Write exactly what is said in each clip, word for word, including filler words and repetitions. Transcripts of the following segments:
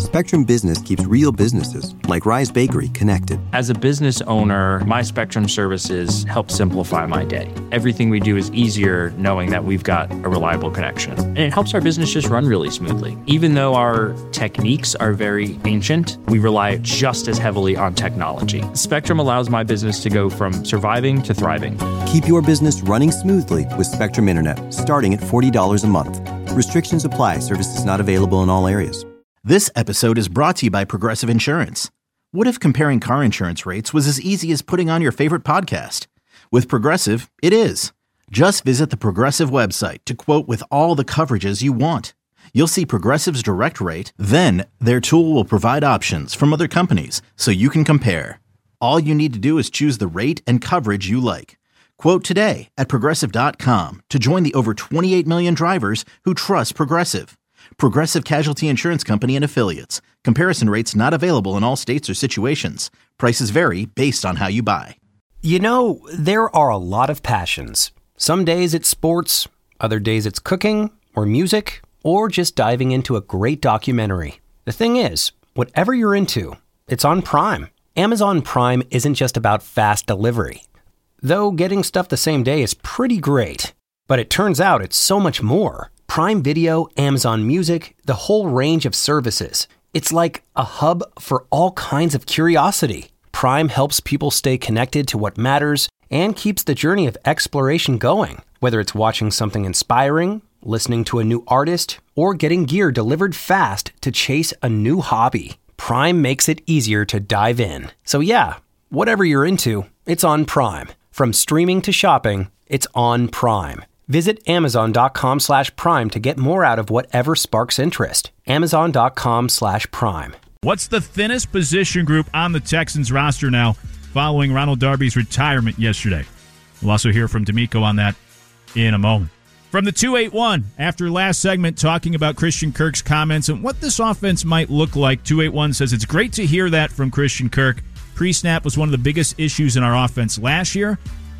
Spectrum Business keeps real businesses, like Rise Bakery, connected. As a business owner, my Spectrum services help simplify my day. Everything we do is easier knowing that we've got a reliable connection. And it helps our business just run really smoothly. Even though our techniques are very ancient, we rely just as heavily on technology. Spectrum allows my business to go from surviving to thriving. Keep your business running smoothly with Spectrum Internet, starting at forty dollars a month. Restrictions apply. Services not available in all areas. This episode is brought to you by Progressive Insurance. What if comparing car insurance rates was as easy as putting on your favorite podcast? With Progressive, it is. Just visit the Progressive website to quote with all the coverages you want. You'll see Progressive's direct rate, then their tool will provide options from other companies so you can compare. All you need to do is choose the rate and coverage you like. Quote today at Progressive dot com to join the over twenty-eight million drivers who trust Progressive. Progressive Casualty Insurance Company and Affiliates. Comparison rates not available in all states or situations. Prices vary based on how you buy. You know, there are a lot of passions. Some days it's sports, other days it's cooking or music, or just diving into a great documentary. The thing is, whatever you're into, it's on Prime. Amazon Prime isn't just about fast delivery. Though getting stuff the same day is pretty great. But it turns out it's so much more. Prime Video, Amazon Music, the whole range of services. It's like a hub for all kinds of curiosity. Prime helps people stay connected to what matters and keeps the journey of exploration going. Whether it's watching something inspiring, listening to a new artist, or getting gear delivered fast to chase a new hobby, Prime makes it easier to dive in. So yeah, whatever you're into, it's on Prime. From streaming to shopping, it's on Prime. Visit Amazon.com slash Prime to get more out of whatever sparks interest. Amazon.com slash Prime. What's the thinnest position group on the Texans roster now following Ronald Darby's retirement yesterday? We'll also hear from D'Amico on that in a moment. From the two eighty-one, after last segment talking about Christian Kirk's comments and what this offense might look like, two eighty-one says it's great to hear that from Christian Kirk. Pre-snap was one of the biggest issues in our offense last year.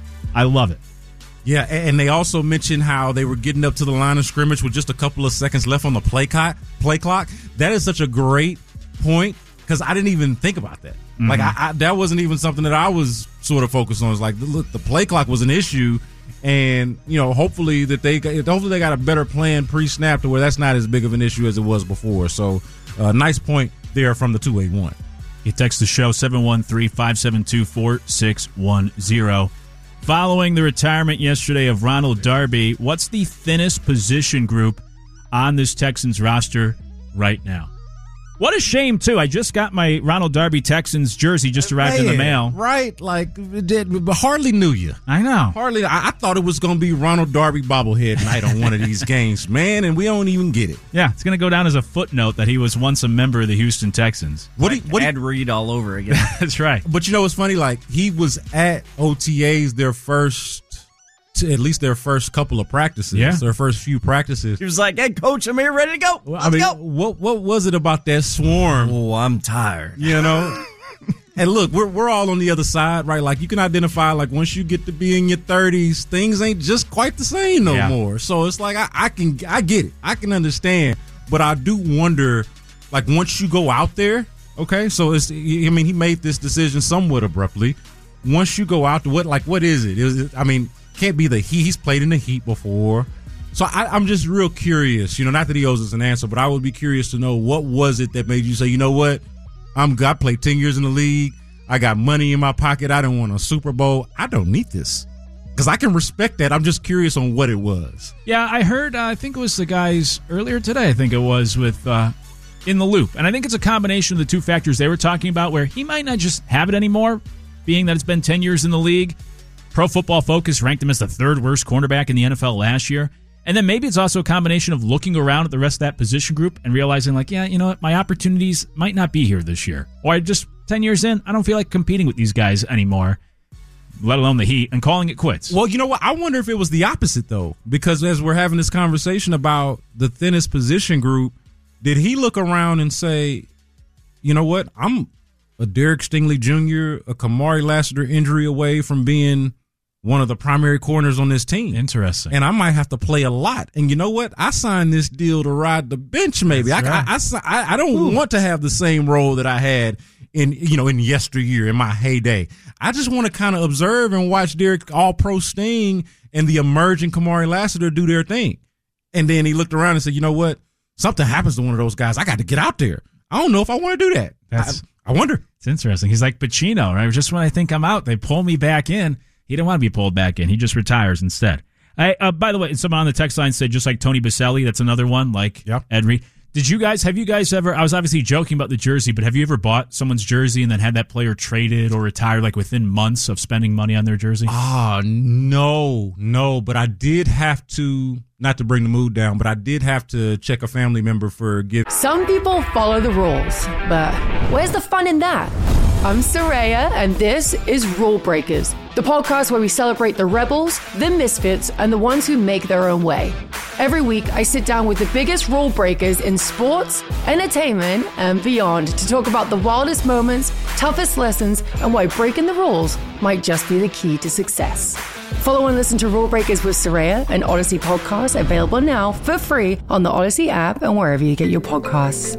I love it. Yeah, and they also mentioned how they were getting up to the line of scrimmage with just a couple of seconds left on the play clock. Play clock. That is such a great point because I didn't even think about that. Mm-hmm. Like I, I, that wasn't even something that I was sort of focused on. It's like, look, the play clock was an issue, and you know, hopefully that they hopefully they got a better plan pre-snap to where that's not as big of an issue as it was before. So, uh, nice point there from the two eighty-one. You text the show seven one three, five seven two, four six one zero. Following the retirement yesterday of Ronald Darby, what's the thinnest position group on this Texans roster right now? What a shame, too. I just got my Ronald Darby Texans jersey just arrived Man, in the mail. Right, like, it did, but hardly knew you. I know. Hardly. I, I thought it was going to be Ronald Darby bobblehead night on one of these games, man, and we don't even get it. Yeah, it's going to go down as a footnote that he was once a member of the Houston Texans. What? Like, what Ed Reed all over again. That's right. But you know what's funny? Like, he was at O T As their first... To at least their first couple of practices, yeah. their first few practices. He was like, "Hey, coach, I'm here, ready to go. Well, Let's I mean, go." What what was it about that swarm? Oh, I'm tired. You know. And look, we're we're all on the other side, right? Like you can identify, like once you get to be in your thirties, things ain't just quite the same no yeah. more. So it's like I, I can I get it, I can understand, but I do wonder, like once you go out there, okay. So it's I mean he made this decision somewhat abruptly. Once you go out, what like what is it? Is I mean. Can't be the Heat. He's played in the Heat before. So I, I'm just real curious. You know, not that he owes us an answer, but I would be curious to know what was it that made you say, you know what? I'm I played ten years in the league. I got money in my pocket. I didn't want a Super Bowl. I don't need this. Because I can respect that. I'm just curious on what it was. Yeah, I heard, uh, I think it was the guys earlier today, I think it was, with uh, In the Loop. And I think it's a combination of the two factors they were talking about where he might not just have it anymore, being that it's been ten years in the league. Pro Football Focus ranked him as the third worst cornerback in the N F L last year. And then maybe it's also a combination of looking around at the rest of that position group and realizing, like, yeah, you know what, my opportunities might not be here this year. Or I just, ten years in, I don't feel like competing with these guys anymore, let alone the Heat, and calling it quits. Well, you know what? I wonder if it was the opposite, though, because as we're having this conversation about the thinnest position group, did he look around and say, you know what, I'm a Derek Stingley Junior, a Kamari Lassiter injury away from being one of the primary corners on this team. Interesting. And I might have to play a lot. And you know what? I signed this deal to ride the bench maybe. I, right. I, I, I, I don't Ooh. want to have the same role that I had in, you know, in yesteryear, in my heyday. I just want to kind of observe and watch Derek All-Pro Sting and the emerging Kamari Lassiter do their thing. And then he looked around and said, you know what? Something happens to one of those guys. I got to get out there. I don't know if I want to do that. That's, I, I wonder. It's interesting. He's like Pacino, right? Just when I think I'm out, they pull me back in. He didn't want to be pulled back in. He just retires instead. I, uh, by the way, someone on the text line said just like Tony Baselli, that's another one, like yep. Ed Reed. Did you guys, have you guys ever, I was obviously joking about the jersey, but have you ever bought someone's jersey and then had that player traded or retired like within months of spending money on their jersey? Ah, oh, no, no. But I did have to, not to bring the mood down, but I did have to check a family member for gift. Some people follow the rules, but where's the fun in that? I'm Soraya, and this is Rule Breakers, the podcast where we celebrate the rebels, the misfits, and the ones who make their own way. Every week, I sit down with the biggest rule breakers in sports, entertainment, and beyond to talk about the wildest moments, toughest lessons, and why breaking the rules might just be the key to success. Follow and listen to Rule Breakers with Soraya, an Odyssey podcast available now for free on the Odyssey app and wherever you get your podcasts.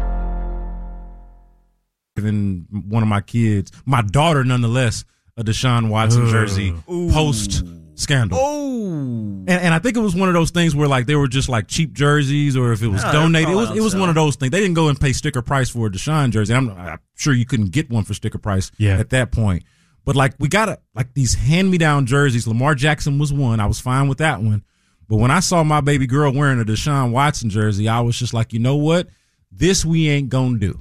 And one of my kids, my daughter, nonetheless, a Deshaun Watson Ooh. jersey post scandal. Oh, and, and I think it was one of those things where like they were just like cheap jerseys, or if it was no, donated, it was it was one of those things. They didn't go and pay sticker price for a Deshaun jersey. I'm, I'm sure you couldn't get one for sticker price yeah. at that point. But like we got a, like these hand me down jerseys. Lamar Jackson was one. I was fine with that one. But when I saw my baby girl wearing a Deshaun Watson jersey, I was just like, you know what? This we ain't gonna do.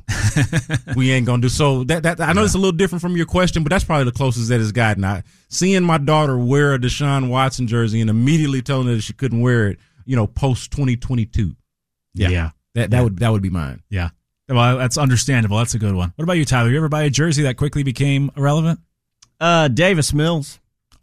we ain't gonna do. So that that I know yeah. it's a little different from your question, but that's probably the closest that it's gotten. I seeing my daughter wear a Deshaun Watson jersey and immediately telling her that she couldn't wear it, you know, post twenty twenty-two. Yeah, yeah. that that yeah. would that would be mine. Yeah, well, that's understandable. That's a good one. What about you, Tyler? You ever buy a jersey that quickly became irrelevant? Uh, Davis Mills.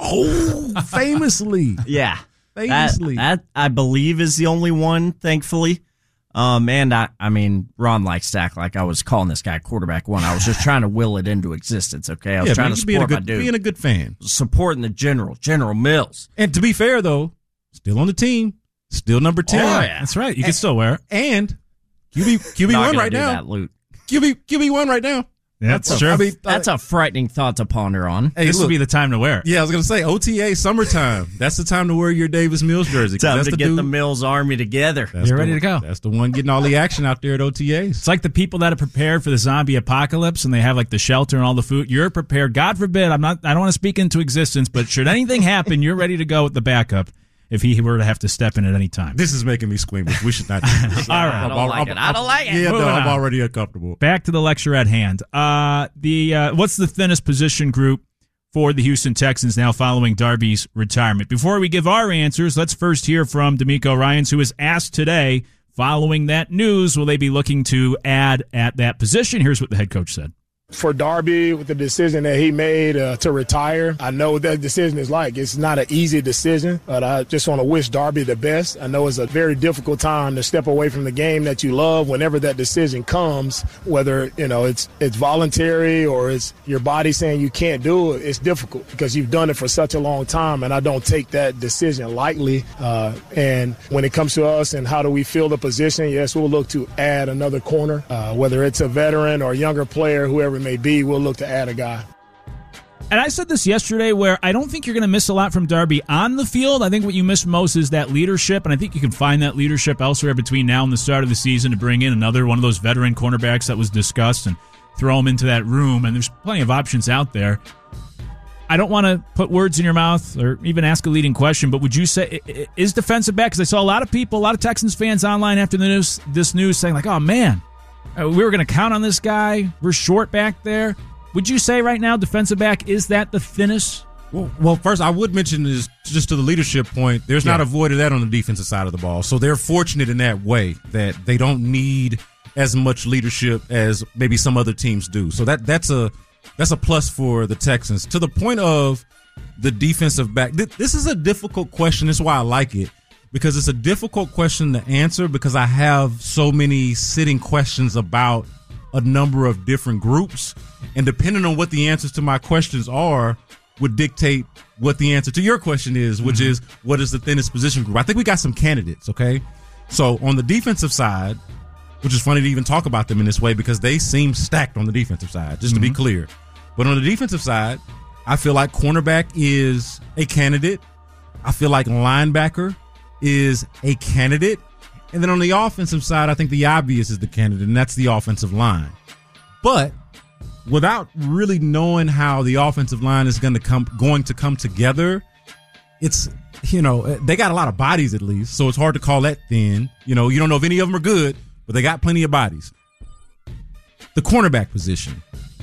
Oh, famously. yeah, famously. That, that I believe is the only one, thankfully. Um, and I, I mean, Ron likes to act like I was calling this guy quarterback one. I was just trying to will it into existence, okay? I was yeah, trying man, to support being a good, my dude. Being a good fan. Supporting the general, General Mills. And to be fair, though, still on the team, still number ten. Oh, yeah. That's right. You can and, still wear it. And Q B, Q B one right do now. That, Luke. Q B, Q B one right now. Yeah, that's true. I mean, that's a frightening thought to ponder on. Hey, this look, would be the time to wear it. Yeah, I was going to say, O T A, summertime. That's the time to wear your Davis Mills jersey. Time that's to the get dude, the Mills Army together. You're the, ready to go. That's the one getting all the action out there at O T As. It's like the people that are prepared for the zombie apocalypse and they have like the shelter and all the food. You're prepared. God forbid, I'm not, I don't want to speak into existence, but should anything happen, you're ready to go with the backup if he were to have to step in at any time. This is making me squeamish. We should not do this. All right. I don't I'm, like I'm, it. I don't like it. Yeah, no, I'm on. already uncomfortable. Back to the lecture at hand. Uh, the uh, what's the thinnest position group for the Houston Texans now following Darby's retirement? Before we give our answers, let's first hear from D'Amico Ryans, who was asked today, following that news, will they be looking to add at that position? Here's what the head coach said. For Darby, with the decision that he made uh, to retire, I know what that decision is like. It's not an easy decision, but I just want to wish Darby the best. I know it's a very difficult time to step away from the game that you love whenever that decision comes, whether, you know, it's it's voluntary or it's your body saying you can't do it. It's difficult because you've done it for such a long time, and I don't take that decision lightly. Uh, and when it comes to us and how do we fill the position, yes, we'll look to add another corner, uh, whether it's a veteran or a younger player, whoever it may be, we'll look to add a guy. And I said this yesterday where I don't think you're going to miss a lot from Darby on the field. I think what you miss most is that leadership, and I think you can find that leadership elsewhere between now and the start of the season to bring in another one of those veteran cornerbacks that was discussed and throw him into that room, and there's plenty of options out there. I don't want to put words in your mouth or even ask a leading question, but would you say, is defensive back, because I saw a lot of people, a lot of Texans fans online after the news, this news saying like, oh man, we were going to count on this guy. We're short back there. Would you say right now defensive back, is that the thinnest? Well, well first, I would mention is just to the leadership point, there's yeah. not a void of that on the defensive side of the ball. So they're fortunate in that way that they don't need as much leadership as maybe some other teams do. So that that's a that's a plus for the Texans. To the point of the defensive back, th- this is a difficult question. That's why I like it. Because it's a difficult question to answer because I have so many sitting questions about a number of different groups. And depending on what the answers to my questions are, would dictate what the answer to your question is, which mm-hmm. is what is the thinnest position group. I think we got some candidates, okay? So on the defensive side, which is funny to even talk about them in this way because they seem stacked on the defensive side, just mm-hmm. to be clear. But on the defensive side, I feel like cornerback is a candidate. I feel like linebacker is a candidate. And then on the offensive side, I think the obvious is the candidate, and that's the offensive line. But without really knowing how the offensive line is going to come going to come together, it's, you know, they got a lot of bodies at least, so it's hard to call that thin. You know, you don't know if any of them are good, but they got plenty of bodies. The cornerback position.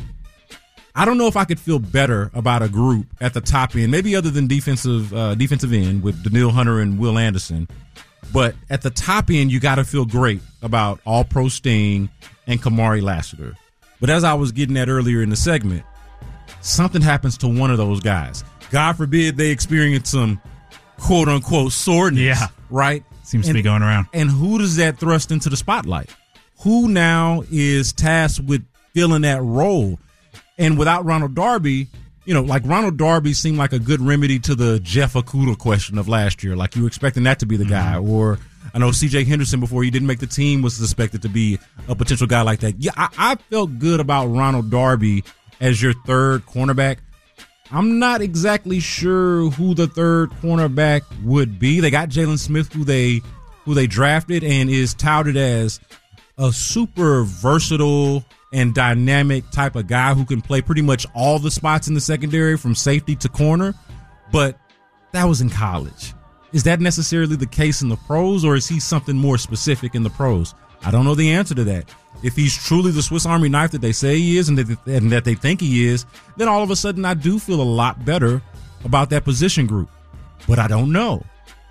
I don't know if I could feel better about a group at the top end, maybe other than defensive uh, defensive end with Danielle Hunter and Will Anderson. But at the top end, you got to feel great about All-Pro Sting and Kamari Lassiter. But as I was getting at earlier in the segment, something happens to one of those guys. God forbid they experience some quote-unquote soreness, yeah. right? Seems and, to be going around. And who does that thrust into the spotlight? Who now is tasked with filling that role? And without Ronald Darby, you know, like Ronald Darby seemed like a good remedy to the Jeff Okudah question of last year. Like you were expecting that to be the guy. Mm-hmm. Or I know C J Henderson, before he didn't make the team, was suspected to be a potential guy like that. Yeah, I, I felt good about Ronald Darby as your third cornerback. I'm not exactly sure who the third cornerback would be. They got Jalen Smith, who they who they drafted and is touted as a super versatile and dynamic type of guy who can play pretty much all the spots in the secondary from safety to corner. But that was in college. Is that necessarily the case in the pros, or is he something more specific in the pros? I don't know the answer to that. If he's truly the Swiss Army knife that they say he is and that, and that they think he is, then all of a sudden I do feel a lot better about that position group. But I don't know.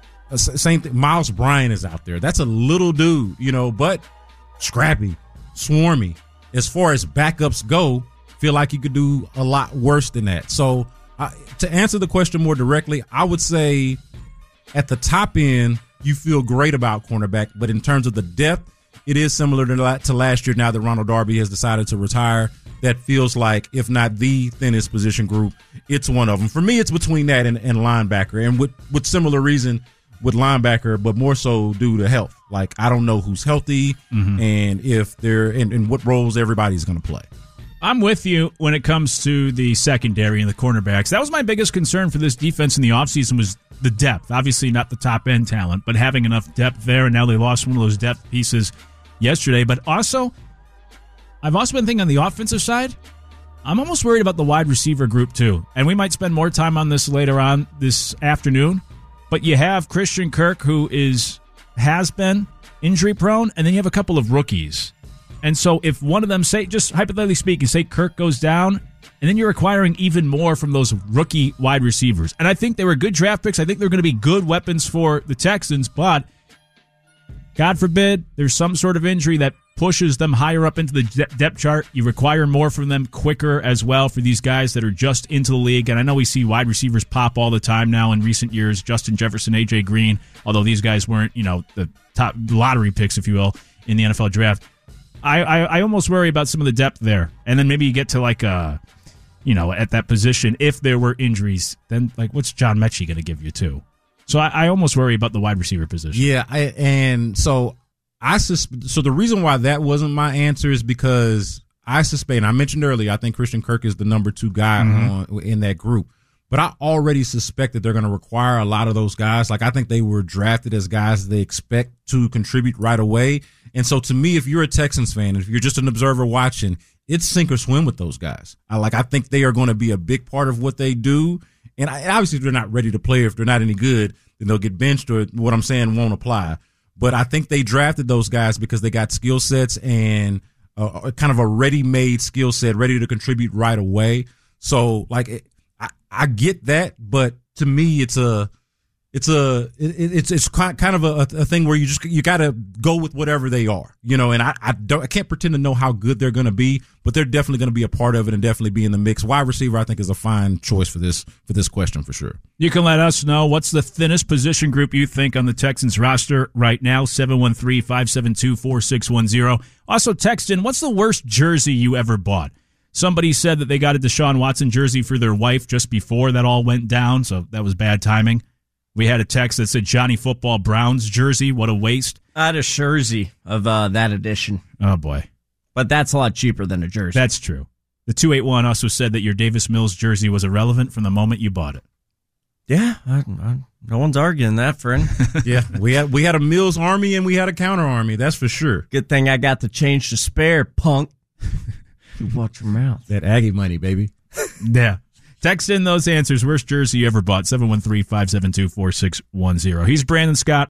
Same thing. Miles Bryant is out there. That's a little dude, you know, but scrappy, swarmy. As far as backups go, feel like you could do a lot worse than that. So uh, to answer the question more directly, I would say at the top end, you feel great about cornerback. But in terms of the depth, it is similar to, to last year now that Ronald Darby has decided to retire. That feels like, if not the thinnest position group, it's one of them. For me, it's between that and, and linebacker. And with, with similar reason with linebacker, but more so due to health. Like, I don't know who's healthy mm-hmm. and if they're and, and what roles everybody's going to play. I'm with you when it comes to the secondary and the cornerbacks. That was my biggest concern for this defense in the offseason was the depth. Obviously not the top-end talent, but having enough depth there, and now they lost one of those depth pieces yesterday. But also, I've also been thinking on the offensive side, I'm almost worried about the wide receiver group too. And we might spend more time on this later on this afternoon. But you have Christian Kirk, who is has been injury-prone, and then you have a couple of rookies. And so if one of them, say, just hypothetically speaking, say Kirk goes down, and then you're acquiring even more from those rookie wide receivers. And I think they were good draft picks. I think they're going to be good weapons for the Texans, but God forbid there's some sort of injury that pushes them higher up into the de- depth chart. You require more from them quicker as well for these guys that are just into the league. And I know we see wide receivers pop all the time now in recent years. Justin Jefferson, A J Green, although these guys weren't, you know, the top lottery picks, if you will, in the N F L draft. I, I, I almost worry about some of the depth there. And then maybe you get to like a, you know, at that position, if there were injuries, then like what's John Mechie going to give you too? So I, I almost worry about the wide receiver position. Yeah, I, and so I sus- so the reason why that wasn't my answer is because I suspect, and I mentioned earlier, I think Christian Kirk is the number two guy mm-hmm. on, in that group. But I already suspect that they're going to require a lot of those guys. Like, I think they were drafted as guys they expect to contribute right away. And so to me, if you're a Texans fan, if you're just an observer watching, it's sink or swim with those guys. I like, I think they are going to be a big part of what they do. And I, obviously, if they're not ready to play, if they're not any good, then they'll get benched, or what I'm saying won't apply. But I think they drafted those guys because they got skill sets and uh, kind of a ready-made skill set, ready to contribute right away. So, like, it, I, I get that, but to me, it's a, it's a, it, it's it's kind of a, a thing where you just you got to go with whatever they are, you know. And I I don't I can't pretend to know how good they're going to be, but they're definitely going to be a part of it and definitely be in the mix. Wide receiver, I think, is a fine choice for this for this question for sure. You can let us know what's the thinnest position group you think on the Texans roster right now. seven one three, five seven two, four six one zero. Also text in, what's the worst jersey you ever bought? Somebody said that they got a Deshaun Watson jersey for their wife just before that all went down, so that was bad timing. We had a text that said Johnny Football Browns jersey. What a waste. I had a jersey of uh, that edition. Oh, boy. But that's a lot cheaper than a jersey. That's true. The two eighty-one also said that your Davis Mills jersey was irrelevant from the moment you bought it. Yeah, I, I, no one's arguing that, friend. Yeah, we had we had a Mills army and we had a counter army. That's for sure. Good thing I got the change to spare, punk. You watch your mouth. That Aggie money, baby. Yeah. Text in those answers. Worst jersey you ever bought? seven one three, five seven two, four six one zero. He's Brandon Scott.